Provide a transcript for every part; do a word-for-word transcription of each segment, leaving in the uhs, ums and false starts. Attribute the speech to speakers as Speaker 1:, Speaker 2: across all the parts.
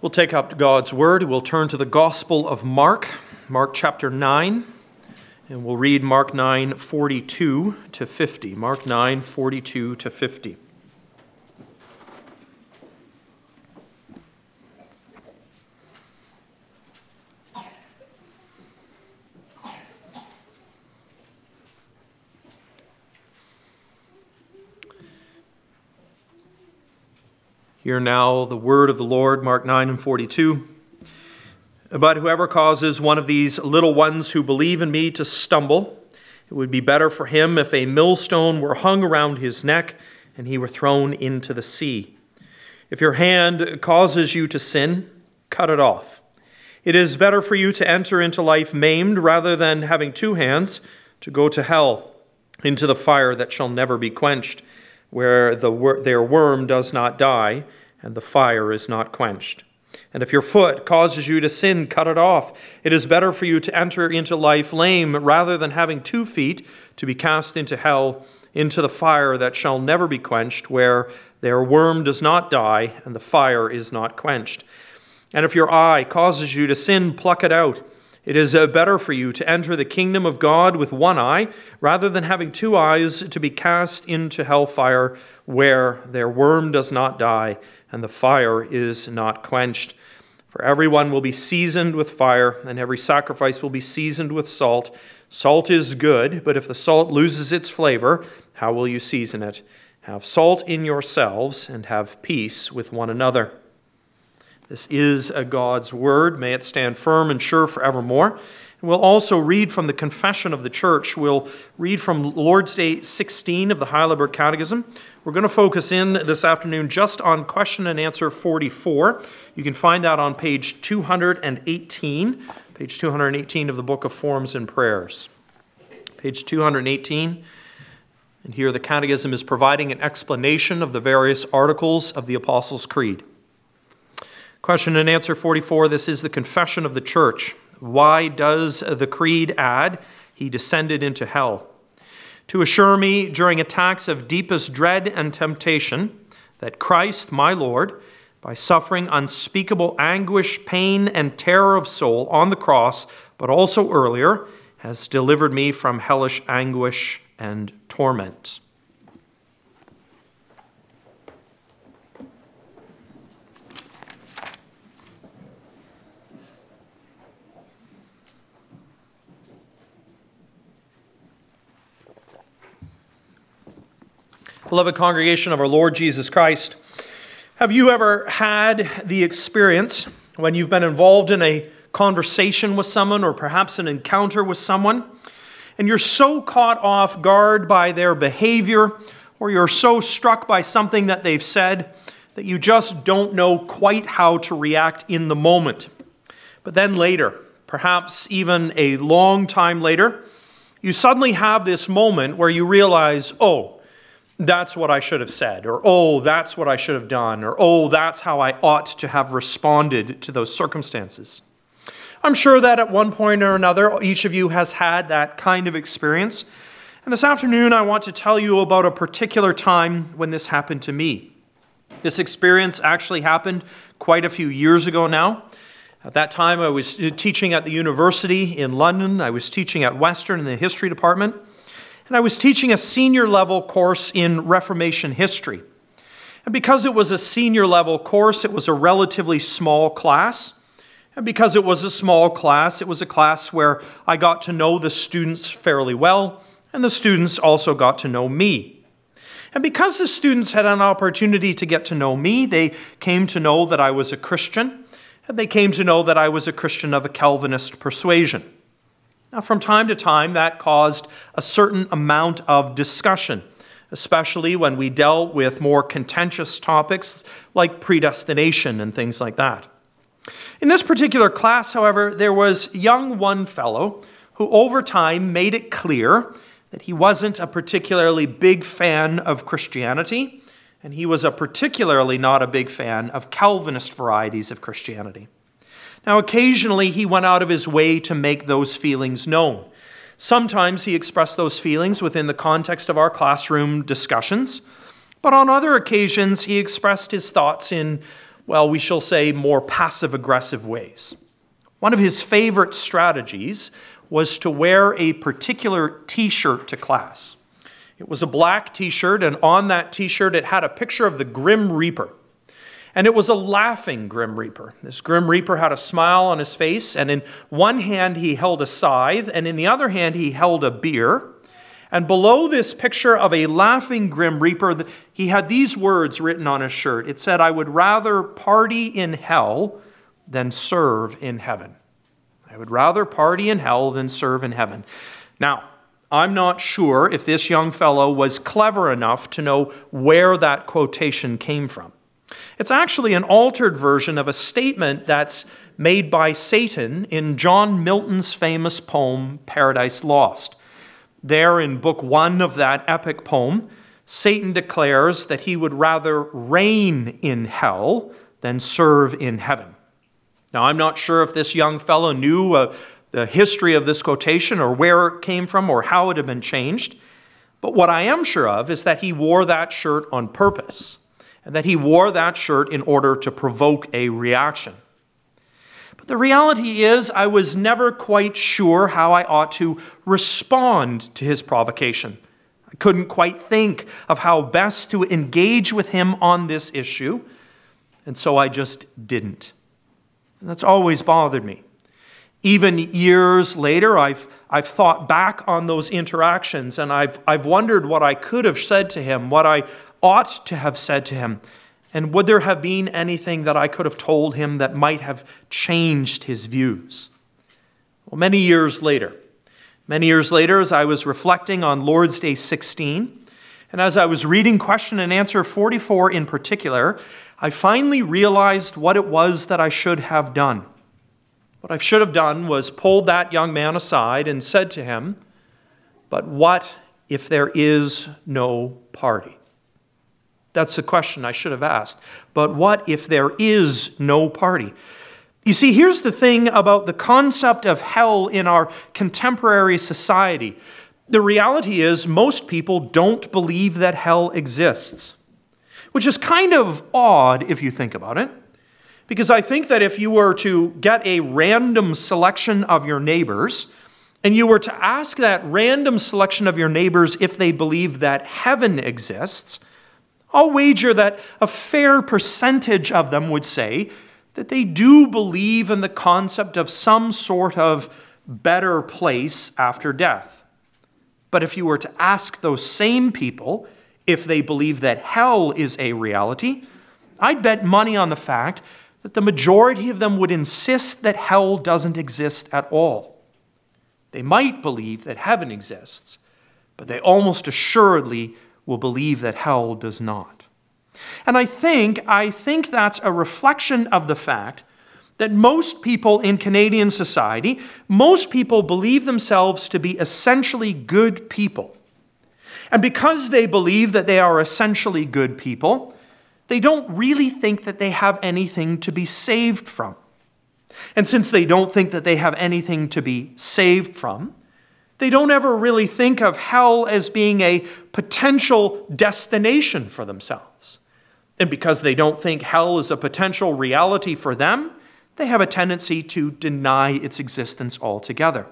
Speaker 1: We'll take up God's Word. We'll turn to the Gospel of Mark, Mark chapter nine, and we'll read Mark nine, forty-two to fifty. Mark nine, forty-two to fifty. Hear now the word of the Lord, Mark nine and forty-two. But whoever causes one of these little ones who believe in me to stumble, it would be better for him if a millstone were hung around his neck and he were thrown into the sea. If your hand causes you to sin, cut it off. It is better for you to enter into life maimed rather than having two hands to go to hell, into the fire that shall never be quenched, where the wor- their worm does not die, and the fire is not quenched. And if your foot causes you to sin, cut it off. It is better for you to enter into life lame, rather than having two feet to be cast into hell, into the fire that shall never be quenched, where their worm does not die, and the fire is not quenched. And if your eye causes you to sin, pluck it out. It is better for you to enter the kingdom of God with one eye, rather than having two eyes to be cast into hellfire, where their worm does not die, and the fire is not quenched. For everyone will be seasoned with fire, and every sacrifice will be seasoned with salt. Salt is good, but if the salt loses its flavor, how will you season it? Have salt in yourselves, and have peace with one another. This is a God's word. May it stand firm and sure forevermore. And we'll also read from the Confession of the Church. We'll read from Lord's Day sixteen of the Heidelberg Catechism. We're going to focus in this afternoon just on question and answer forty-four. You can find that on page two hundred eighteen, page two hundred eighteen of the Book of Forms and Prayers. Page two hundred eighteen. And here the Catechism is providing an explanation of the various articles of the Apostles' Creed. Question and answer forty-four, this is the Confession of the Church. Why does the Creed add, he descended into hell? To assure me during attacks of deepest dread and temptation that Christ, my Lord, by suffering unspeakable anguish, pain, and terror of soul on the cross, but also earlier, has delivered me from hellish anguish and torment. Beloved congregation of our Lord Jesus Christ, have you ever had the experience when you've been involved in a conversation with someone or perhaps an encounter with someone, and you're so caught off guard by their behavior, or you're so struck by something that they've said that you just don't know quite how to react in the moment? But then later, perhaps even a long time later, you suddenly have this moment where you realize, oh, that's what I should have said, or oh, that's what I should have done, or oh, that's how I ought to have responded to those circumstances. I'm sure that at one point or another, each of you has had that kind of experience. And this afternoon, I want to tell you about a particular time when this happened to me. This experience actually happened quite a few years ago now. At that time, I was teaching at the university in London. I was teaching at Western in the history department. And I was teaching a senior level course in Reformation history. And because it was a senior level course, it was a relatively small class. And because it was a small class, it was a class where I got to know the students fairly well, and the students also got to know me. And because the students had an opportunity to get to know me, they came to know that I was a Christian, and they came to know that I was a Christian of a Calvinist persuasion. Now, from time to time, that caused a certain amount of discussion, especially when we dealt with more contentious topics like predestination and things like that. In this particular class, however, there was young one fellow who over time made it clear that he wasn't a particularly big fan of Christianity, and he was a particularly not a big fan of Calvinist varieties of Christianity. Now, occasionally he went out of his way to make those feelings known. Sometimes he expressed those feelings within the context of our classroom discussions, but on other occasions he expressed his thoughts in well, we shall say, more passive-aggressive ways. One of his favorite strategies was to wear a particular t-shirt to class. It was a black t-shirt, and on that t-shirt it had a picture of the Grim Reaper. And it was a laughing Grim Reaper. This Grim Reaper had a smile on his face, and in one hand he held a scythe, and in the other hand he held a beer. And below this picture of a laughing Grim Reaper, he had these words written on his shirt. It said, "I would rather party in hell than serve in heaven." I would rather party in hell than serve in heaven. Now, I'm not sure if this young fellow was clever enough to know where that quotation came from. It's actually an altered version of a statement that's made by Satan in John Milton's famous poem, Paradise Lost. There in book one of that epic poem, Satan declares that he would rather reign in hell than serve in heaven. Now, I'm not sure if this young fellow knew uh, the history of this quotation or where it came from or how it had been changed. But what I am sure of is that he wore that shirt on purpose, and that he wore that shirt in order to provoke a reaction. But the reality is, I was never quite sure how I ought to respond to his provocation. I couldn't quite think of how best to engage with him on this issue, and so I just didn't. And that's always bothered me. Even years later, I've, I've thought back on those interactions, and I've, I've wondered what I could have said to him, what I ought to have said to him, and would there have been anything that I could have told him that might have changed his views? Well, many years later, many years later, as I was reflecting on Lord's Day sixteen, and as I was reading question and answer forty-four in particular, I finally realized what it was that I should have done. What I should have done was pulled that young man aside and said to him, "But what if there is no party?" That's the question I should have asked. But what if there is no party? You see, here's the thing about the concept of hell in our contemporary society. The reality is most people don't believe that hell exists, which is kind of odd if you think about it. Because I think that if you were to get a random selection of your neighbors, and you were to ask that random selection of your neighbors if they believe that heaven exists, I'll wager that a fair percentage of them would say that they do believe in the concept of some sort of better place after death. But if you were to ask those same people if they believe that hell is a reality, I'd bet money on the fact that the majority of them would insist that hell doesn't exist at all. They might believe that heaven exists, but they almost assuredly will believe that hell does not. And I think, I think that's a reflection of the fact that most people in Canadian society, most people believe themselves to be essentially good people. And because they believe that they are essentially good people, they don't really think that they have anything to be saved from. And since they don't think that they have anything to be saved from, they don't ever really think of hell as being a potential destination for themselves. And because they don't think hell is a potential reality for them, they have a tendency to deny its existence altogether.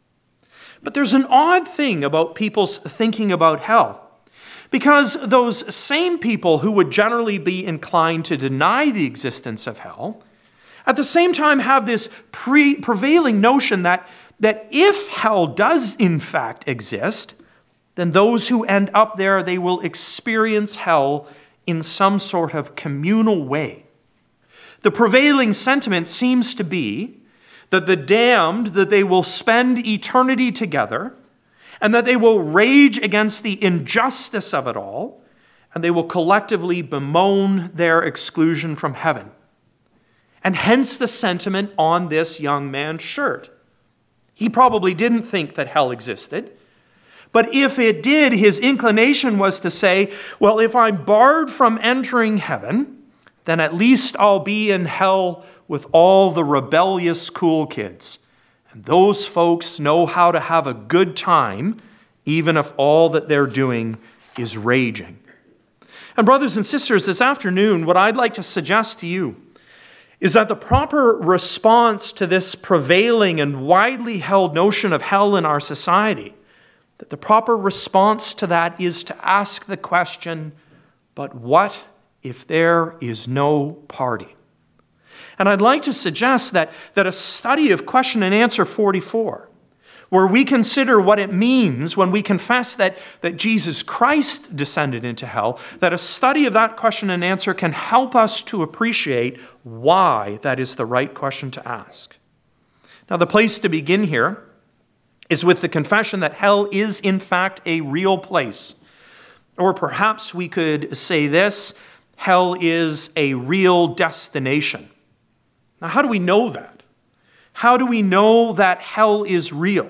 Speaker 1: But there's an odd thing about people's thinking about hell, because those same people who would generally be inclined to deny the existence of hell, at the same time have this pre- prevailing notion that, that if hell does in fact exist, then those who end up there, they will experience hell in some sort of communal way. The prevailing sentiment seems to be that the damned, that they will spend eternity together, and that they will rage against the injustice of it all, and they will collectively bemoan their exclusion from heaven. And hence the sentiment on this young man's shirt. He probably didn't think that hell existed. But if it did, his inclination was to say, well, if I'm barred from entering heaven, then at least I'll be in hell with all the rebellious cool kids. And those folks know how to have a good time, even if all that they're doing is raging. And brothers and sisters, this afternoon, what I'd like to suggest to you is that the proper response to this prevailing and widely held notion of hell in our society, that the proper response to that is to ask the question, but what if there is no party? And I'd like to suggest that, that a study of question and answer forty-four, where we consider what it means when we confess that, that Jesus Christ descended into hell, that a study of that question and answer can help us to appreciate why that is the right question to ask. Now, the place to begin here is with the confession that hell is, in fact, a real place. Or perhaps we could say this, hell is a real destination. Now, how do we know that? How do we know that hell is real?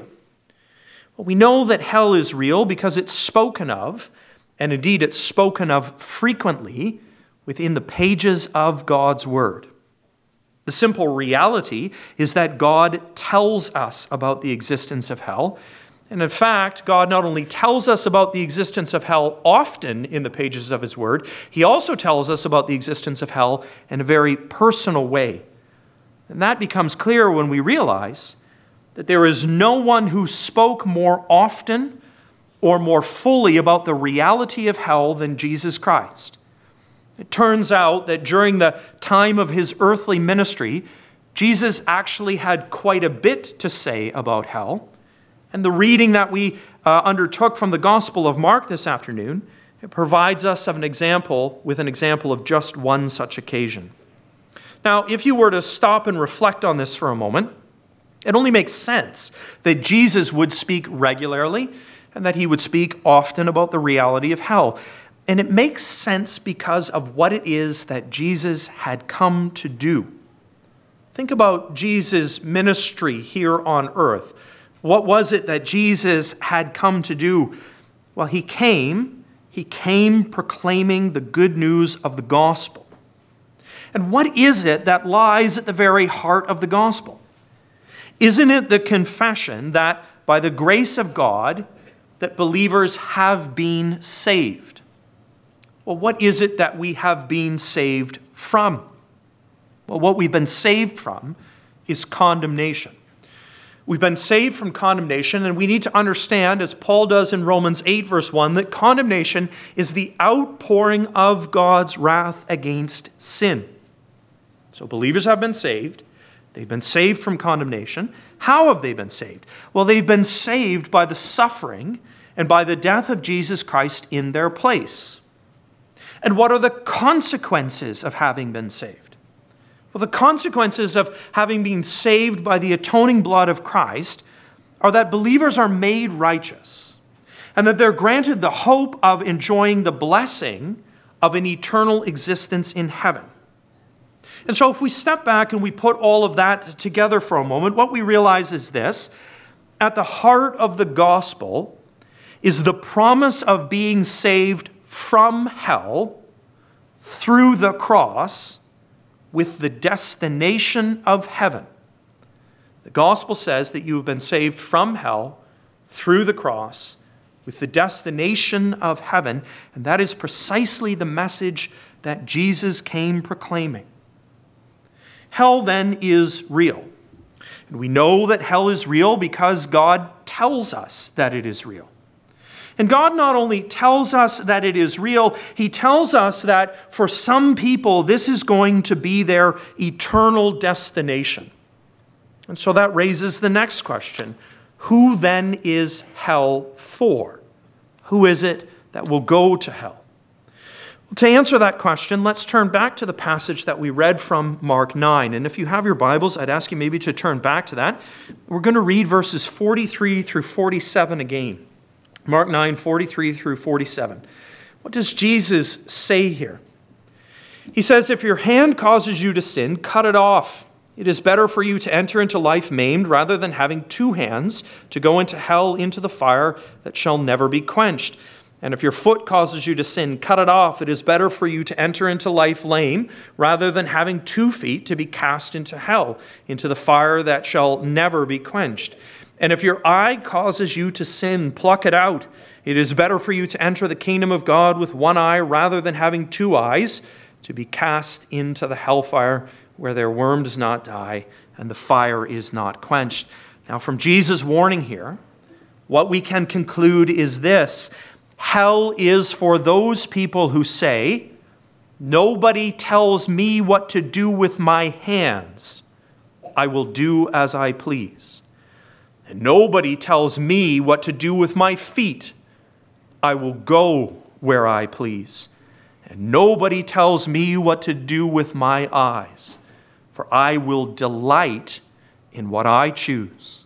Speaker 1: Well, we know that hell is real because it's spoken of, and indeed it's spoken of frequently within the pages of God's Word. The simple reality is that God tells us about the existence of hell. And in fact, God not only tells us about the existence of hell often in the pages of His Word, He also tells us about the existence of hell in a very personal way. And that becomes clear when we realize that there is no one who spoke more often or more fully about the reality of hell than Jesus Christ. It turns out that during the time of His earthly ministry, Jesus actually had quite a bit to say about hell. And the reading that we uh, undertook from the Gospel of Mark this afternoon, it provides us of an example with an example of just one such occasion. Now, if you were to stop and reflect on this for a moment, it only makes sense that Jesus would speak regularly and that He would speak often about the reality of hell. And it makes sense because of what it is that Jesus had come to do. Think about Jesus' ministry here on earth. What was it that Jesus had come to do? Well, He came, He came proclaiming the good news of the gospel. And what is it that lies at the very heart of the gospel? Isn't it the confession that by the grace of God, that believers have been saved? Well, what is it that we have been saved from? Well, what we've been saved from is condemnation. We've been saved from condemnation, and we need to understand, as Paul does in Romans eight, verse one, that condemnation is the outpouring of God's wrath against sin. So believers have been saved. They've been saved from condemnation. How have they been saved? Well, they've been saved by the suffering and by the death of Jesus Christ in their place. And what are the consequences of having been saved? Well, the consequences of having been saved by the atoning blood of Christ are that believers are made righteous and that they're granted the hope of enjoying the blessing of an eternal existence in heaven. And so if we step back and we put all of that together for a moment, what we realize is this: at the heart of the gospel is the promise of being saved from hell through the cross with the destination of heaven. The gospel says that you have been saved from hell through the cross with the destination of heaven, and that is precisely the message that Jesus came proclaiming. Hell then is real. And we know that hell is real because God tells us that it is real. And God not only tells us that it is real, He tells us that for some people this is going to be their eternal destination. And so that raises the next question. Who then is hell for? Who is it that will go to hell? Well, to answer that question, let's turn back to the passage that we read from Mark nine. And if you have your Bibles, I'd ask you maybe to turn back to that. We're going to read verses forty-three through forty-seven again. Mark nine, forty-three through forty-seven. What does Jesus say here? He says, "If your hand causes you to sin, cut it off. It is better for you to enter into life maimed rather than having two hands to go into hell, into the fire that shall never be quenched. And if your foot causes you to sin, cut it off. It is better for you to enter into life lame rather than having two feet to be cast into hell, into the fire that shall never be quenched. And if your eye causes you to sin, pluck it out. It is better for you to enter the kingdom of God with one eye rather than having two eyes to be cast into the hellfire where their worm does not die and the fire is not quenched. Now, from Jesus' warning here, what we can conclude is this: hell is for those people who say, "Nobody tells me what to do with my hands. I will do as I please. And nobody tells me what to do with my feet. I will go where I please. And nobody tells me what to do with my eyes, for I will delight in what I choose."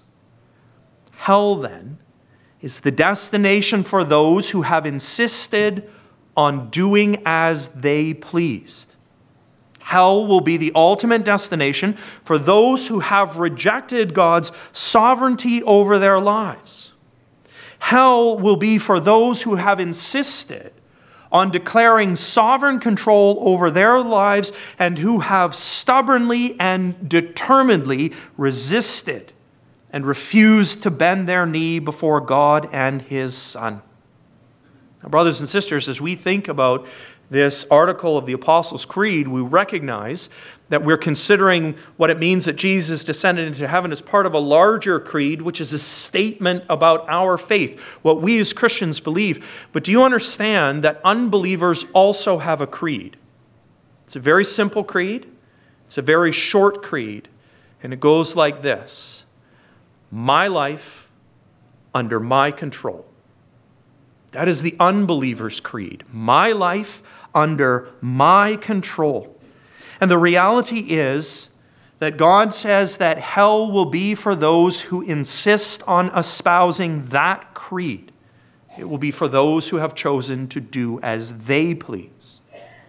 Speaker 1: Hell, then, is the destination for those who have insisted on doing as they pleased. Hell will be the ultimate destination for those who have rejected God's sovereignty over their lives. Hell will be for those who have insisted on declaring sovereign control over their lives and who have stubbornly and determinedly resisted and refused to bend their knee before God and His Son. Now, brothers and sisters, as we think about this article of the Apostles' Creed, we recognize that we're considering what it means that Jesus descended into heaven as part of a larger creed, which is a statement about our faith, what we as Christians believe. But do you understand that unbelievers also have a creed? It's a very simple creed. It's a very short creed. And it goes like this: my life under my control. That is the unbeliever's creed. My life under my control. And the reality is that God says that hell will be for those who insist on espousing that creed. It will be for those who have chosen to do as they please.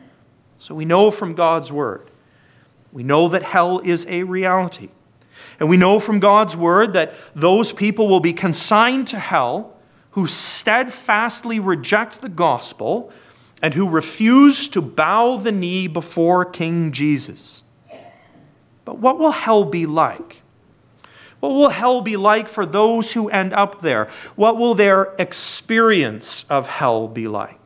Speaker 1: So we know from God's word, we know that hell is a reality. And we know from God's word that those people will be consigned to hell who steadfastly reject the gospel and who refuse to bow the knee before King Jesus. But what will hell be like? What will hell be like for those who end up there? What will their experience of hell be like?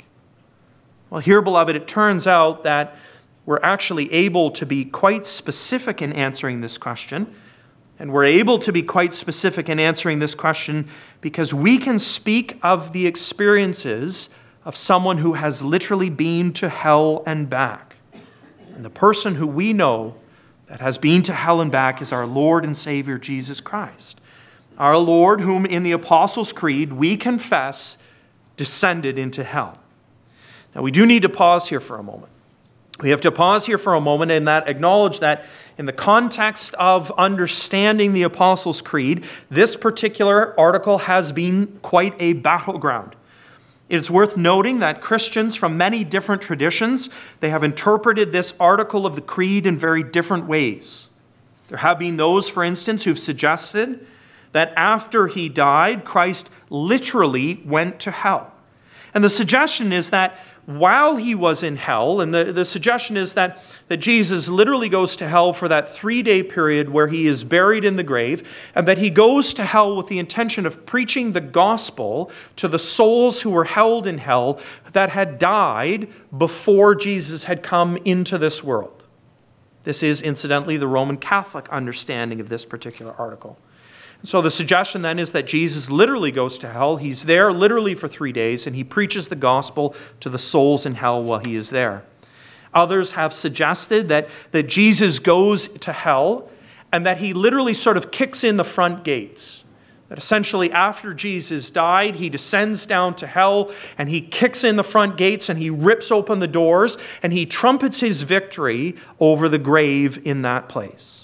Speaker 1: Well, here, beloved, it turns out that we're actually able to be quite specific in answering this question. And we're able to be quite specific in answering this question because we can speak of the experiences of someone who has literally been to hell and back. And the person who we know that has been to hell and back is our Lord and Savior, Jesus Christ. Our Lord, whom in the Apostles' Creed we confess descended into hell. Now, we do need to pause here for a moment. We have to pause here for a moment and that acknowledge that in the context of understanding the Apostles' Creed, this particular article has been quite a battleground. It's worth noting that Christians from many different traditions, they have interpreted this article of the Creed in very different ways. There have been those, for instance, who've suggested that after he died, Christ literally went to hell. And the suggestion is that while he was in hell, and the, the suggestion is that, that Jesus literally goes to hell for that three-day period where he is buried in the grave, and that he goes to hell with the intention of preaching the gospel to the souls who were held in hell that had died before Jesus had come into this world. This is, incidentally, the Roman Catholic understanding of this particular article. So the suggestion then is that Jesus literally goes to hell. He's there literally for three days, and he preaches the gospel to the souls in hell while he is there. Others have suggested that, that Jesus goes to hell and that he literally sort of kicks in the front gates. That essentially after Jesus died, he descends down to hell and he kicks in the front gates and he rips open the doors and he trumpets his victory over the grave in that place.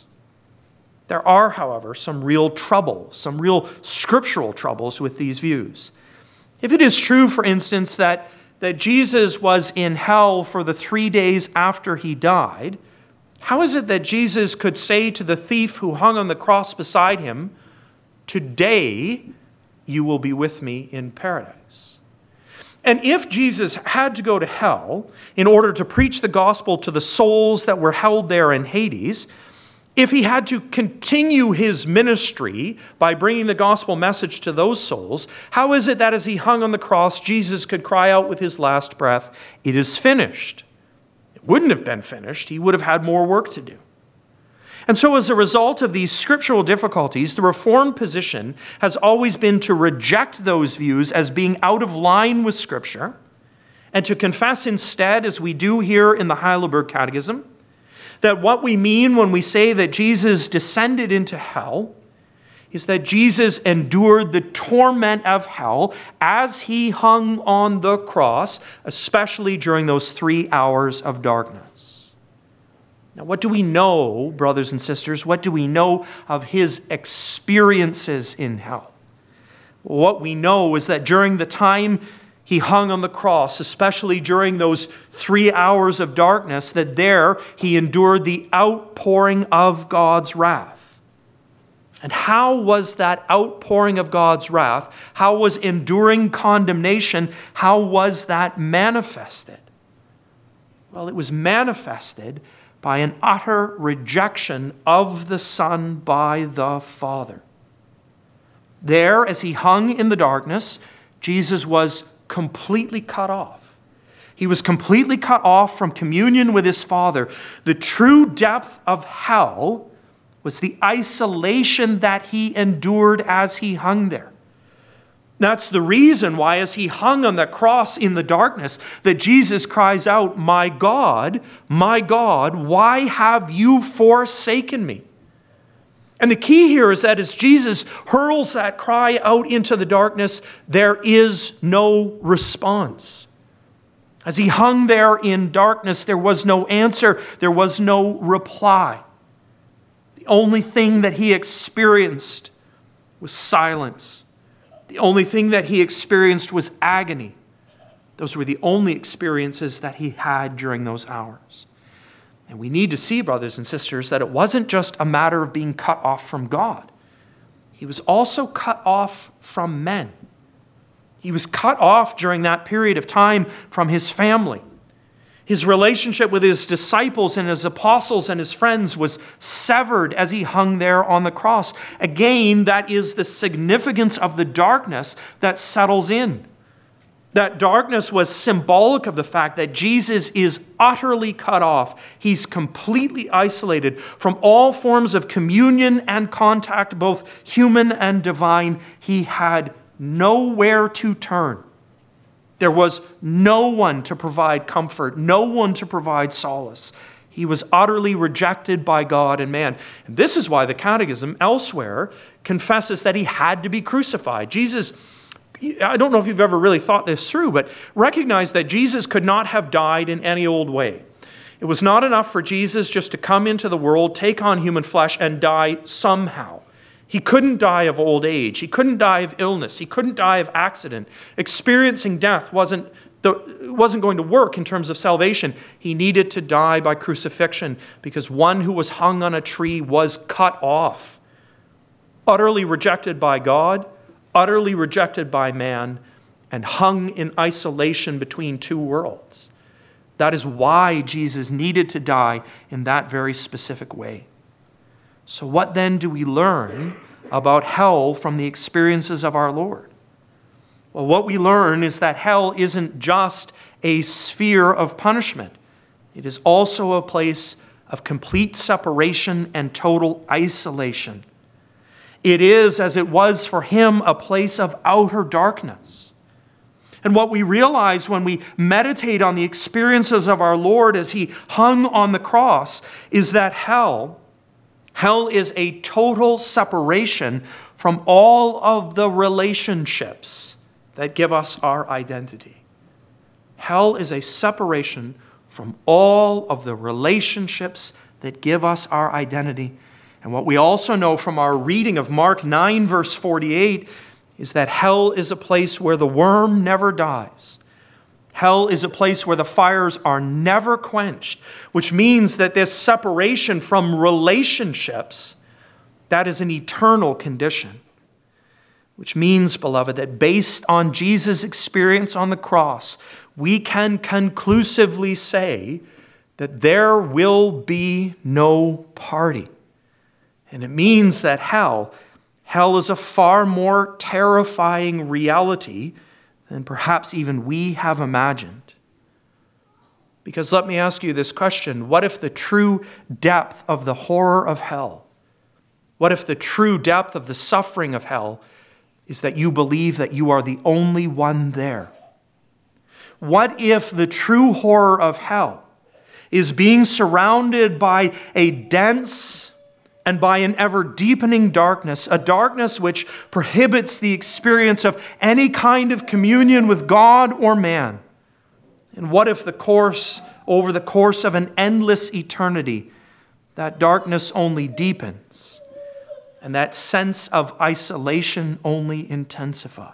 Speaker 1: There are, however, some real trouble, some real scriptural troubles with these views. If it is true, for instance, that, that Jesus was in hell for the three days after he died, how is it that Jesus could say to the thief who hung on the cross beside him, "Today you will be with me in paradise"? And if Jesus had to go to hell in order to preach the gospel to the souls that were held there in Hades, if he had to continue his ministry by bringing the gospel message to those souls, how is it that as he hung on the cross, Jesus could cry out with his last breath, "It is finished"? It wouldn't have been finished. He would have had more work to do. And so as a result of these scriptural difficulties, the Reformed position has always been to reject those views as being out of line with Scripture and to confess instead, as we do here in the Heidelberg Catechism, that what we mean when we say that Jesus descended into hell is that Jesus endured the torment of hell as he hung on the cross, especially during those three hours of darkness. Now, what do we know, brothers and sisters? What do we know of his experiences in hell? What we know is that during the time he hung on the cross, especially during those three hours of darkness, that there he endured the outpouring of God's wrath. And how was that outpouring of God's wrath? How was enduring condemnation? How was that manifested? Well, it was manifested by an utter rejection of the Son by the Father. There, as he hung in the darkness, Jesus was completely cut off. He was completely cut off from communion with his Father. The true depth of hell was the isolation that he endured as he hung there. That's the reason why, as he hung on the cross in the darkness, that Jesus cries out, "My God, my God, why have you forsaken me?" And the key here is that as Jesus hurls that cry out into the darkness, there is no response. As he hung there in darkness, there was no answer, there was no reply. The only thing that he experienced was silence. The only thing that he experienced was agony. Those were the only experiences that he had during those hours. And we need to see, brothers and sisters, that it wasn't just a matter of being cut off from God. He was also cut off from men. He was cut off during that period of time from his family. His relationship with his disciples and his apostles and his friends was severed as he hung there on the cross. Again, that is the significance of the darkness that settles in. That darkness was symbolic of the fact that Jesus is utterly cut off. He's completely isolated from all forms of communion and contact, both human and divine. He had nowhere to turn. There was no one to provide comfort, no one to provide solace. He was utterly rejected by God and man. And this is why the Catechism elsewhere confesses that he had to be crucified. Jesus, I don't know if you've ever really thought this through, but recognize that Jesus could not have died in any old way. It was not enough for Jesus just to come into the world, take on human flesh, and die somehow. He couldn't die of old age. He couldn't die of illness. He couldn't die of accident. Experiencing death wasn't, the, wasn't going to work in terms of salvation. He needed to die by crucifixion because one who was hung on a tree was cut off, utterly rejected by God, utterly rejected by man, and hung in isolation between two worlds. That is why Jesus needed to die in that very specific way. So what then do we learn about hell from the experiences of our Lord? Well, what we learn is that hell isn't just a sphere of punishment. It is also a place of complete separation and total isolation. It is, as it was for him, a place of outer darkness. And what we realize when we meditate on the experiences of our Lord as he hung on the cross is that hell Hell is a total separation from all of the relationships that give us our identity. Hell is a separation from all of the relationships that give us our identity. And what we also know from our reading of Mark nine, verse forty-eight, is that hell is a place where the worm never dies. Hell is a place where the fires are never quenched, which means that this separation from relationships, that is an eternal condition. Which means, beloved, that based on Jesus' experience on the cross, we can conclusively say that there will be no party. And it means that hell, hell is a far more terrifying reality than perhaps even we have imagined. Because let me ask you this question. What if the true depth of the horror of hell, what if the true depth of the suffering of hell is that you believe that you are the only one there? What if the true horror of hell is being surrounded by a dense and by an ever-deepening darkness, a darkness which prohibits the experience of any kind of communion with God or man? And what if the course, over the course of an endless eternity, that darkness only deepens and that sense of isolation only intensifies?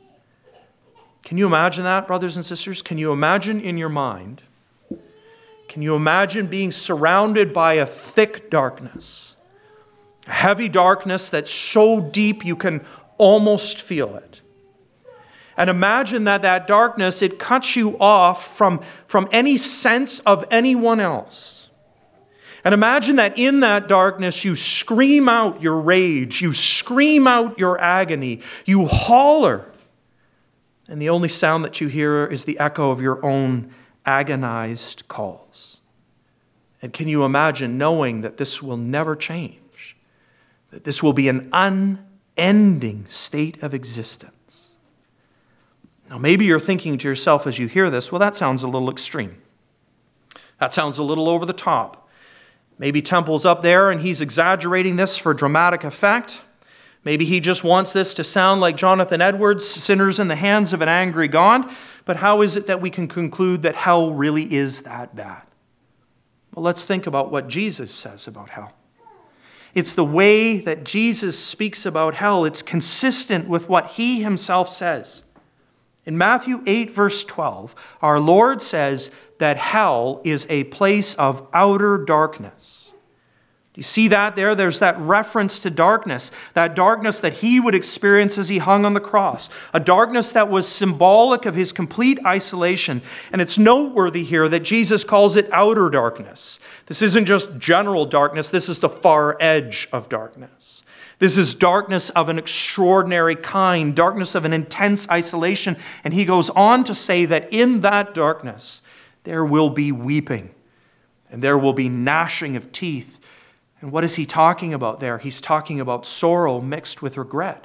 Speaker 1: Can you imagine that, brothers and sisters? Can you imagine in your mind, can you imagine being surrounded by a thick darkness, a heavy darkness that's so deep you can almost feel it? And imagine that that darkness, it cuts you off from, from any sense of anyone else. And imagine that in that darkness you scream out your rage, you scream out your agony, you holler. And the only sound that you hear is the echo of your own agonized calls. And can you imagine knowing that this will never change? That this will be an unending state of existence? Now, maybe you're thinking to yourself as you hear this, well, that sounds a little extreme. That sounds a little over the top. Maybe Temple's up there and he's exaggerating this for dramatic effect. Maybe he just wants this to sound like Jonathan Edwards, Sinners in the Hands of an Angry God. But how is it that we can conclude that hell really is that bad? Well, let's think about what Jesus says about hell. It's the way that Jesus speaks about hell. It's consistent with what he himself says. In Matthew eight, verse twelve, our Lord says that hell is a place of outer darkness. Do you see that there? There's that reference to darkness, that darkness that he would experience as he hung on the cross, a darkness that was symbolic of his complete isolation. And it's noteworthy here that Jesus calls it outer darkness. This isn't just general darkness. This is the far edge of darkness. This is darkness of an extraordinary kind, darkness of an intense isolation. And he goes on to say that in that darkness, there will be weeping and there will be gnashing of teeth. And what is he talking about there? He's talking about sorrow mixed with regret.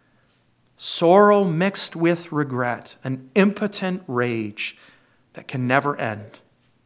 Speaker 1: Sorrow mixed with regret, an impotent rage that can never end.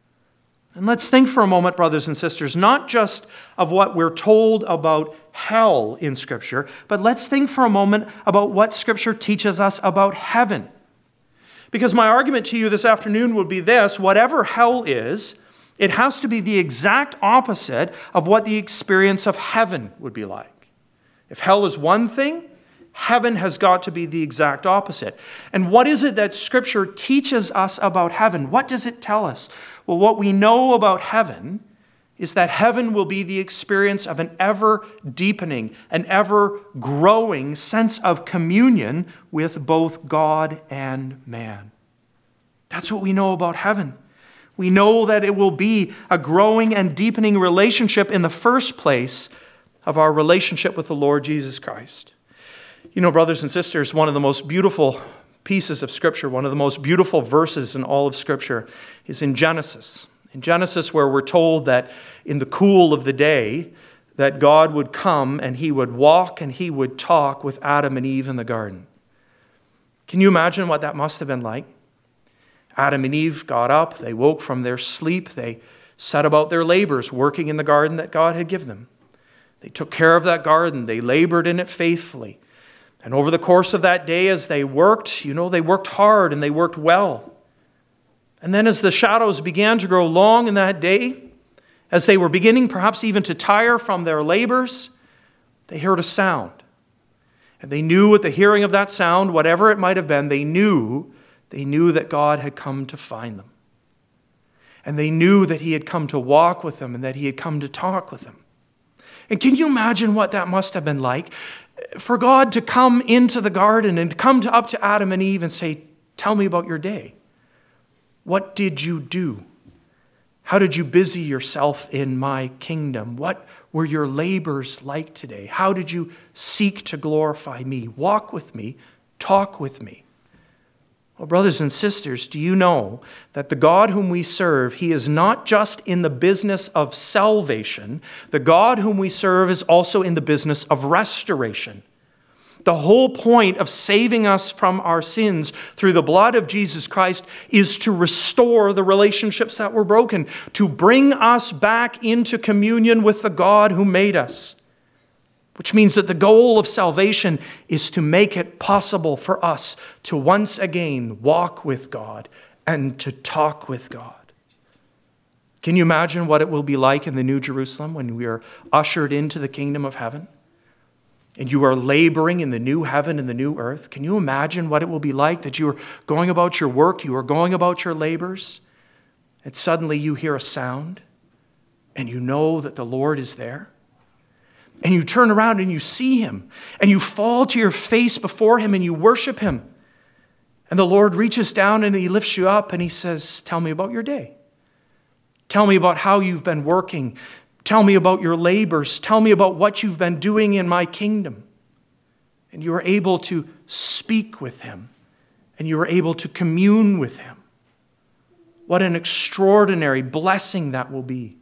Speaker 1: And let's think for a moment, brothers and sisters, not just of what we're told about hell in Scripture, but let's think for a moment about what Scripture teaches us about heaven. Because my argument to you this afternoon would be this: whatever hell is, it has to be the exact opposite of what the experience of heaven would be like. If hell is one thing, heaven has got to be the exact opposite. And what is it that Scripture teaches us about heaven? What does it tell us? Well, what we know about heaven is that heaven will be the experience of an ever-deepening, an ever-growing sense of communion with both God and man. That's what we know about heaven. We know that it will be a growing and deepening relationship in the first place of our relationship with the Lord Jesus Christ. You know, brothers and sisters, one of the most beautiful pieces of Scripture, one of the most beautiful verses in all of Scripture is in Genesis. In Genesis, where we're told that in the cool of the day, that God would come and he would walk and he would talk with Adam and Eve in the garden. Can you imagine what that must have been like? Adam and Eve got up, they woke from their sleep, they set about their labors, working in the garden that God had given them. They took care of that garden, they labored in it faithfully. And over the course of that day, as they worked, you know, they worked hard and they worked well. And then as the shadows began to grow long in that day, as they were beginning perhaps even to tire from their labors, they heard a sound. And they knew at the hearing of that sound, whatever it might have been, they knew They knew that God had come to find them. And they knew that he had come to walk with them and that he had come to talk with them. And can you imagine what that must have been like? For God to come into the garden and come to, up to Adam and Eve and say, "Tell me about your day. What did you do? How did you busy yourself in my kingdom? What were your labors like today? How did you seek to glorify me? Walk with me, talk with me." Well, brothers and sisters, do you know that the God whom we serve, he is not just in the business of salvation. The God whom we serve is also in the business of restoration. The whole point of saving us from our sins through the blood of Jesus Christ is to restore the relationships that were broken, to bring us back into communion with the God who made us. Which means that the goal of salvation is to make it possible for us to once again walk with God and to talk with God. Can you imagine what it will be like in the New Jerusalem when we are ushered into the kingdom of heaven? And you are laboring in the new heaven and the new earth. Can you imagine what it will be like that you are going about your work, you are going about your labors, and suddenly you hear a sound, and you know that the Lord is there? And you turn around and you see him, and you fall to your face before him and you worship him. And the Lord reaches down and he lifts you up and he says, tell me about your day. Tell me about how you've been working. Tell me about your labors. Tell me about what you've been doing in my kingdom. And you are able to speak with him, and you are able to commune with him. What an extraordinary blessing that will be.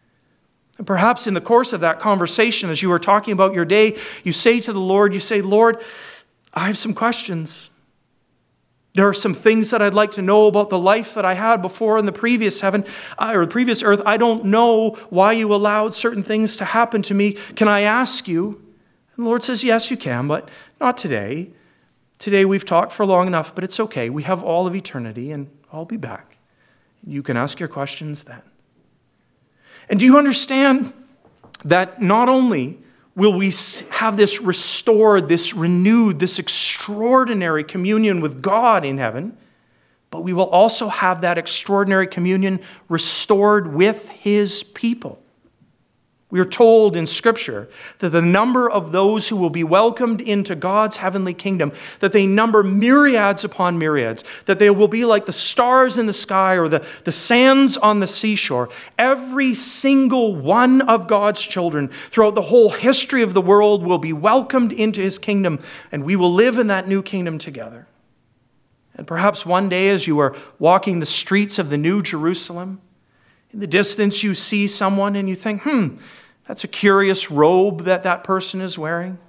Speaker 1: And perhaps in the course of that conversation, as you are talking about your day, you say to the Lord, you say, Lord, I have some questions. There are some things that I'd like to know about the life that I had before in the previous heaven or the previous earth. I don't know why you allowed certain things to happen to me. Can I ask you? And the Lord says, yes, you can, but not today. Today we've talked for long enough, but it's okay. We have all of eternity, and I'll be back. You can ask your questions then. And do you understand that not only will we have this restored, this renewed, this extraordinary communion with God in heaven, but we will also have that extraordinary communion restored with his people. We are told in Scripture that the number of those who will be welcomed into God's heavenly kingdom, that they number myriads upon myriads, that they will be like the stars in the sky or the, the sands on the seashore. Every single one of God's children throughout the whole history of the world will be welcomed into his kingdom, and we will live in that new kingdom together. And perhaps one day as you are walking the streets of the New Jerusalem, in the distance you see someone and you think, hmm, that's a curious robe that that person is wearing.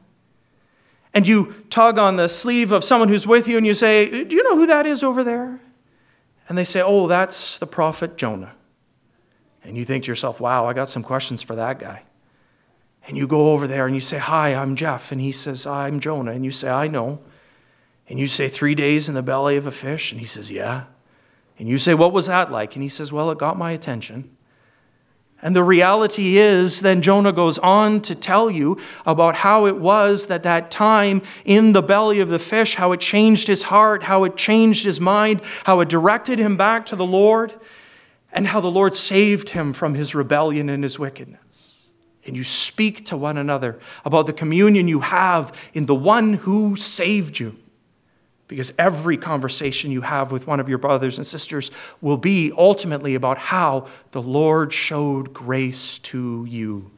Speaker 1: And you tug on the sleeve of someone who's with you and you say, do you know who that is over there? And they say, oh, that's the prophet Jonah. And you think to yourself, wow, I got some questions for that guy. And you go over there and you say, hi, I'm Jeff. And he says, I'm Jonah. And you say, I know. And you say, three days in the belly of a fish? And he says, yeah. And you say, what was that like? And he says, well, it got my attention. And the reality is, then Jonah goes on to tell you about how it was that that time in the belly of the fish, how it changed his heart, how it changed his mind, how it directed him back to the Lord, and how the Lord saved him from his rebellion and his wickedness. And you speak to one another about the communion you have in the one who saved you. Because every conversation you have with one of your brothers and sisters will be ultimately about how the Lord showed grace to you.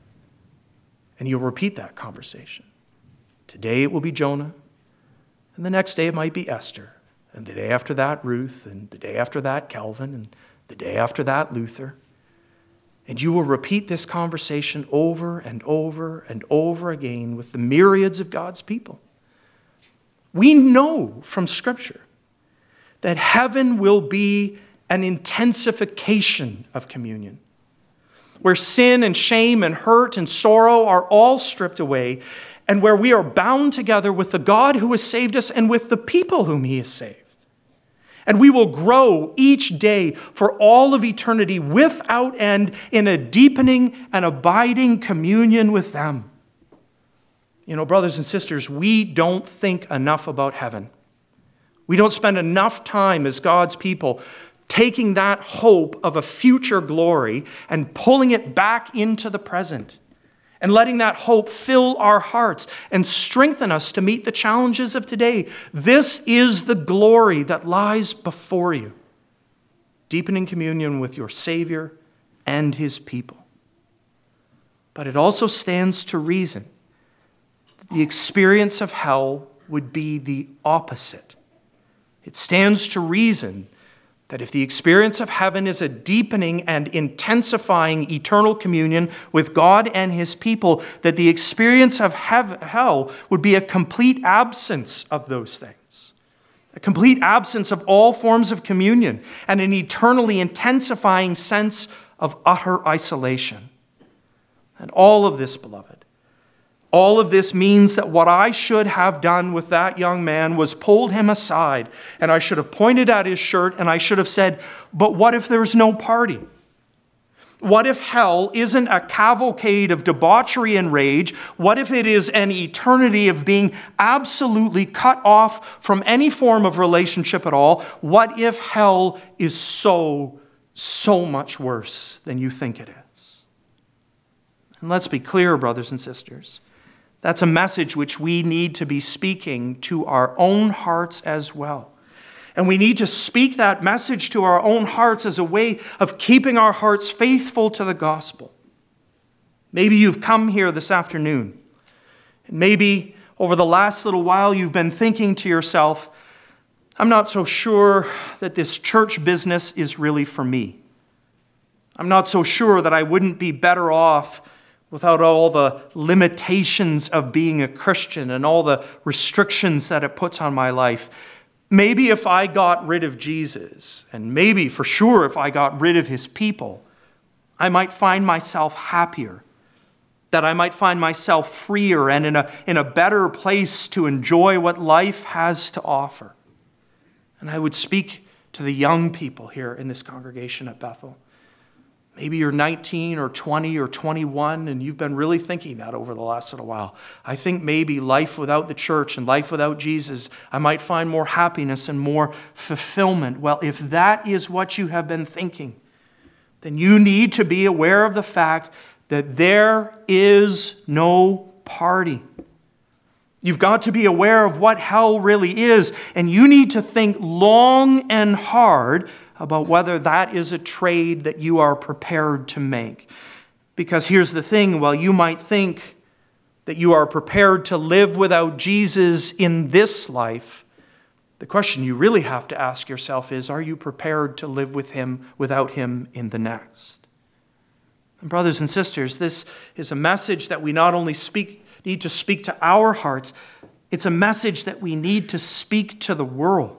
Speaker 1: And you'll repeat that conversation. Today it will be Jonah, and the next day it might be Esther, and the day after that Ruth, and the day after that Calvin, and the day after that Luther. And you will repeat this conversation over and over and over again with the myriads of God's people. We know from Scripture that heaven will be an intensification of communion, where sin and shame and hurt and sorrow are all stripped away, and where we are bound together with the God who has saved us and with the people whom he has saved. And we will grow each day for all of eternity without end in a deepening and abiding communion with them. You know, brothers and sisters, we don't think enough about heaven. We don't spend enough time as God's people taking that hope of a future glory and pulling it back into the present and letting that hope fill our hearts and strengthen us to meet the challenges of today. This is the glory that lies before you. Deepening communion with your Savior and his people. But it also stands to reason the experience of hell would be the opposite. It stands to reason that if the experience of heaven is a deepening and intensifying eternal communion with God and his people, that the experience of hev- hell would be a complete absence of those things, a complete absence of all forms of communion, and an eternally intensifying sense of utter isolation. And all of this, beloved, all of this means that what I should have done with that young man was pulled him aside, and I should have pointed at his shirt, and I should have said, but what if there's no party? What if hell isn't a cavalcade of debauchery and rage? What if it is an eternity of being absolutely cut off from any form of relationship at all? What if hell is so, so much worse than you think it is? And let's be clear, brothers and sisters. That's a message which we need to be speaking to our own hearts as well. And we need to speak that message to our own hearts as a way of keeping our hearts faithful to the gospel. Maybe you've come here this afternoon, and maybe over the last little while you've been thinking to yourself, I'm not so sure that this church business is really for me. I'm not so sure that I wouldn't be better off without all the limitations of being a Christian and all the restrictions that it puts on my life. Maybe if I got rid of Jesus, and maybe for sure if I got rid of his people, I might find myself happier, that I might find myself freer and in a, in a better place to enjoy what life has to offer. And I would speak to the young people here in this congregation at Bethel. Maybe you're nineteen or twenty or twenty-one and you've been really thinking that over the last little while. I think maybe life without the church and life without Jesus, I might find more happiness and more fulfillment. Well, if that is what you have been thinking, then you need to be aware of the fact that there is no party. You've got to be aware of what hell really is, and you need to think long and hard about whether that is a trade that you are prepared to make. Because here's the thing, while you might think that you are prepared to live without Jesus in this life, the question you really have to ask yourself is, are you prepared to live with him without him in the next? And brothers and sisters, this is a message that we not only speak, need to speak to our hearts, it's a message that we need to speak to the world.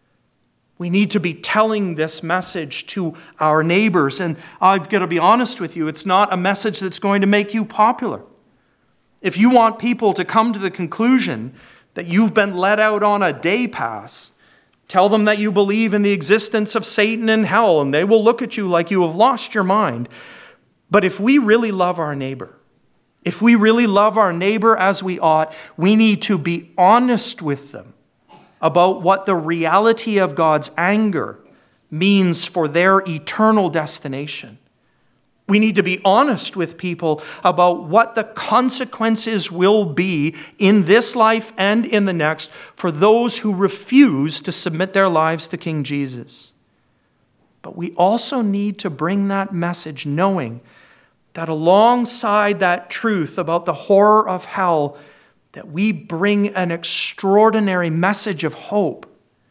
Speaker 1: We need to be telling this message to our neighbors. And I've got to be honest with you, it's not a message that's going to make you popular. If you want people to come to the conclusion that you've been let out on a day pass, tell them that you believe in the existence of Satan and hell, and they will look at you like you have lost your mind. But if we really love our neighbor, if we really love our neighbor as we ought, we need to be honest with them about what the reality of God's anger means for their eternal destination. We need to be honest with people about what the consequences will be in this life and in the next for those who refuse to submit their lives to King Jesus. But we also need to bring that message knowing that alongside that truth about the horror of hell, that we bring an extraordinary message of hope.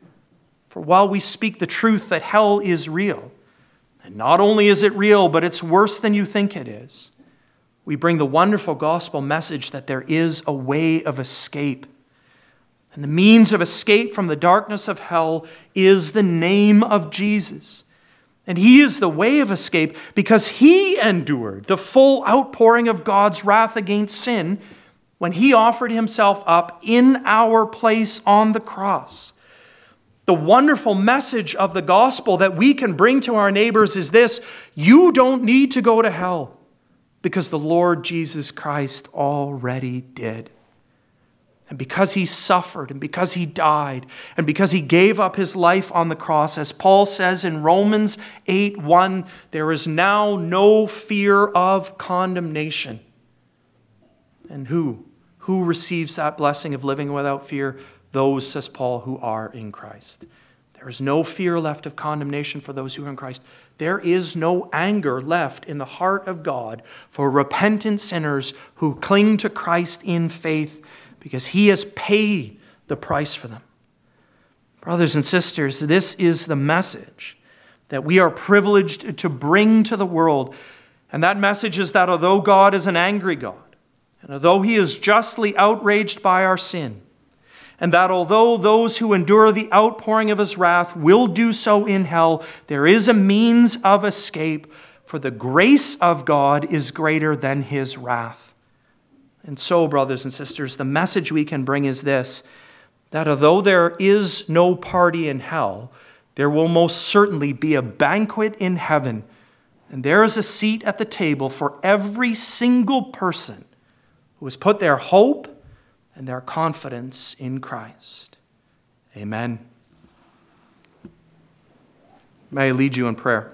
Speaker 1: For while we speak the truth that hell is real, and not only is it real, but it's worse than you think it is, we bring the wonderful gospel message that there is a way of escape. And the means of escape from the darkness of hell is the name of Jesus. And he is the way of escape because he endured the full outpouring of God's wrath against sin when he offered himself up in our place on the cross. The wonderful message of the gospel that we can bring to our neighbors is this: you don't need to go to hell because the Lord Jesus Christ already did. And because he suffered, and because he died, and because he gave up his life on the cross, as Paul says in Romans eight one, there is now no fear of condemnation. And who? Who receives that blessing of living without fear? Those, says Paul, who are in Christ. There is no fear left of condemnation for those who are in Christ. There is no anger left in the heart of God for repentant sinners who cling to Christ in faith because he has paid the price for them. Brothers and sisters, this is the message that we are privileged to bring to the world. And that message is that although God is an angry God, and although he is justly outraged by our sin, and that although those who endure the outpouring of his wrath will do so in hell, there is a means of escape, for the grace of God is greater than his wrath. And so, brothers and sisters, the message we can bring is this, that although there is no party in hell, there will most certainly be a banquet in heaven, and there is a seat at the table for every single person who has put their hope and their confidence in Christ. Amen. May I lead you in prayer.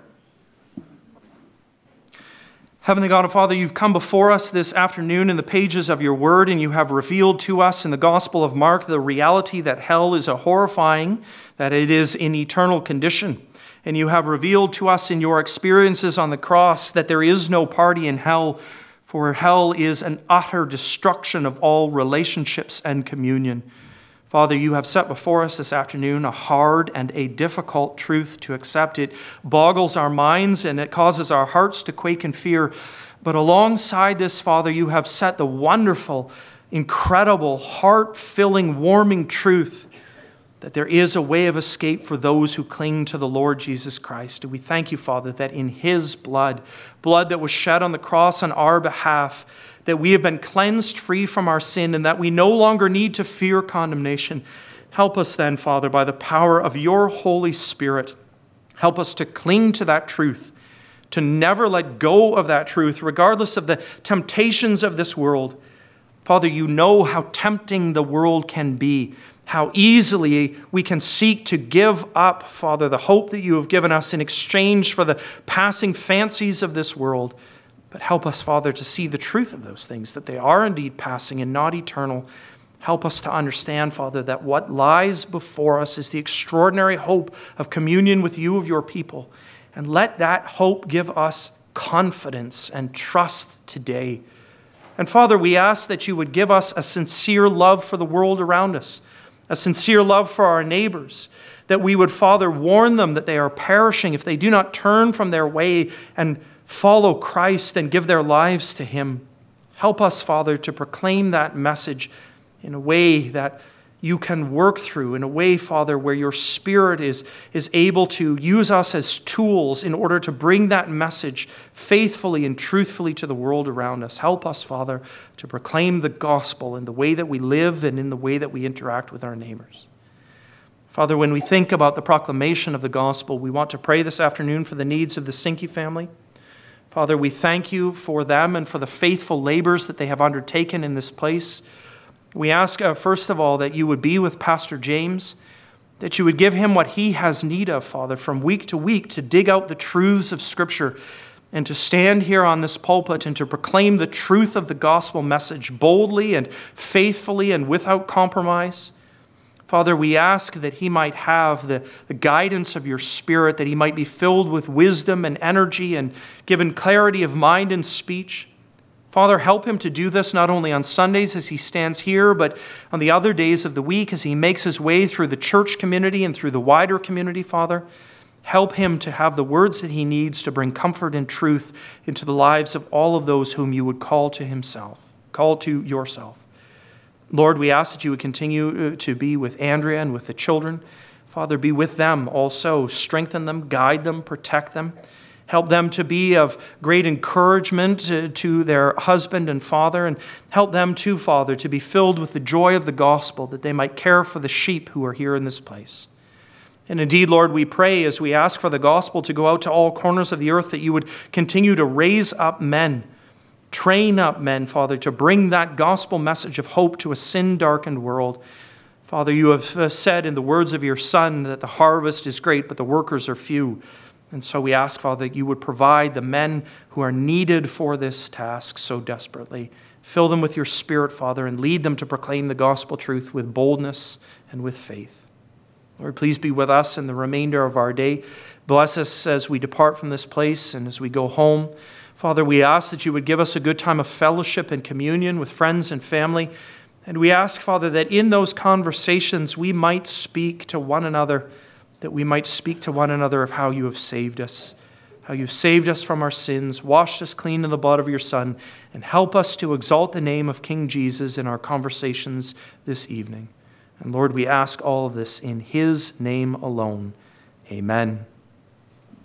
Speaker 1: Heavenly God and Father, you've come before us this afternoon in the pages of your word, and you have revealed to us in the Gospel of Mark the reality that hell is a horrifying, that it is an eternal condition. And you have revealed to us in your experiences on the cross that there is no party in hell, for hell is an utter destruction of all relationships and communion. Father, you have set before us this afternoon a hard and a difficult truth to accept. It boggles our minds and it causes our hearts to quake in fear. But alongside this, Father, you have set the wonderful, incredible, heart-filling, warming truth that there is a way of escape for those who cling to the Lord Jesus Christ. And we thank you, Father, that in his blood, blood that was shed on the cross on our behalf, that we have been cleansed free from our sin and that we no longer need to fear condemnation. Help us then, Father, by the power of your Holy Spirit, help us to cling to that truth, to never let go of that truth, regardless of the temptations of this world. Father, you know how tempting the world can be, how easily we can seek to give up, Father, the hope that you have given us in exchange for the passing fancies of this world. But help us, Father, to see the truth of those things, that they are indeed passing and not eternal. Help us to understand, Father, that what lies before us is the extraordinary hope of communion with you, of your people. And let that hope give us confidence and trust today. And Father, we ask that you would give us a sincere love for the world around us, a sincere love for our neighbors, that we would, Father, warn them that they are perishing if they do not turn from their way and follow Christ and give their lives to him. Help us, Father, to proclaim that message in a way that you can work through, in a way, Father, where your Spirit is, is able to use us as tools in order to bring that message faithfully and truthfully to the world around us. Help us, Father, to proclaim the gospel in the way that we live and in the way that we interact with our neighbors. Father, when we think about the proclamation of the gospel, we want to pray this afternoon for the needs of the Sinke family. Father, we thank you for them and for the faithful labors that they have undertaken in this place. We ask, uh, first of all, that you would be with Pastor James, that you would give him what he has need of, Father, from week to week to dig out the truths of Scripture and to stand here on this pulpit and to proclaim the truth of the gospel message boldly and faithfully and without compromise. Father, we ask that he might have the, the guidance of your Spirit, that he might be filled with wisdom and energy and given clarity of mind and speech. Father, help him to do this not only on Sundays as he stands here, but on the other days of the week as he makes his way through the church community and through the wider community, Father. Help him to have the words that he needs to bring comfort and truth into the lives of all of those whom you would call to himself, call to yourself. Lord, we ask that you would continue to be with Andrea and with the children. Father, be with them also. Strengthen them, guide them, protect them. Help them to be of great encouragement to, to their husband and father, and help them too, Father, to be filled with the joy of the gospel, that they might care for the sheep who are here in this place. And indeed, Lord, we pray as we ask for the gospel to go out to all corners of the earth, that you would continue to raise up men, train up men, Father, to bring that gospel message of hope to a sin-darkened world. Father, you have said in the words of your Son that the harvest is great, but the workers are few. And so we ask, Father, that you would provide the men who are needed for this task so desperately. Fill them with your Spirit, Father, and lead them to proclaim the gospel truth with boldness and with faith. Lord, please be with us in the remainder of our day. Bless us as we depart from this place and as we go home. Father, we ask that you would give us a good time of fellowship and communion with friends and family, And we ask, Father, that in those conversations we might speak to one another, that we might speak to one another of how you have saved us, how you've saved us from our sins, washed us clean in the blood of your Son, and help us to exalt the name of King Jesus in our conversations this evening. And Lord, we ask all of this in his name alone. Amen.